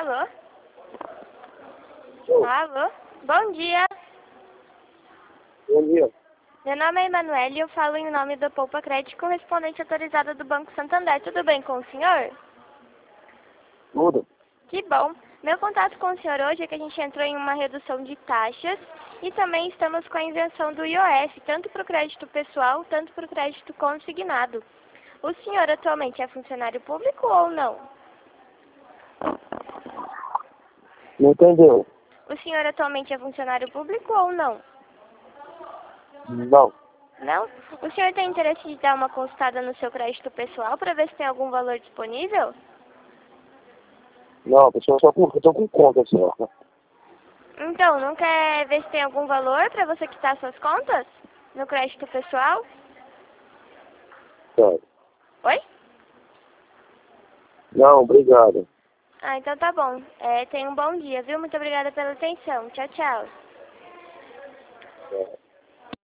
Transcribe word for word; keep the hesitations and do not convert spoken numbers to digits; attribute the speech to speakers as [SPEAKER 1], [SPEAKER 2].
[SPEAKER 1] Alô? Alô? Bom dia.
[SPEAKER 2] Bom dia.
[SPEAKER 1] Meu nome é Emanuele e eu falo em nome do Poupa Crédito, correspondente autorizada do Banco Santander. Tudo bem com o senhor?
[SPEAKER 2] Tudo.
[SPEAKER 1] Que bom. Meu contato com o senhor hoje é que a gente entrou em uma redução de taxas e também estamos com a isenção do I O F, tanto para o crédito pessoal, tanto para o crédito consignado. O senhor atualmente é funcionário público ou não?
[SPEAKER 2] Não entendeu?
[SPEAKER 1] O senhor atualmente é funcionário público ou não?
[SPEAKER 2] Não.
[SPEAKER 1] Não? O senhor tem interesse de dar uma consultada no seu crédito pessoal para ver se tem algum valor disponível?
[SPEAKER 2] Não, pessoal, só com, eu tô com conta só.
[SPEAKER 1] Então, não quer ver se tem algum valor para você quitar suas contas no crédito pessoal?
[SPEAKER 2] Sério.
[SPEAKER 1] Oi?
[SPEAKER 2] Não, obrigado.
[SPEAKER 1] Ah, então tá bom. É, tenha um bom dia, viu? Muito obrigada pela atenção. Tchau, tchau.
[SPEAKER 2] É.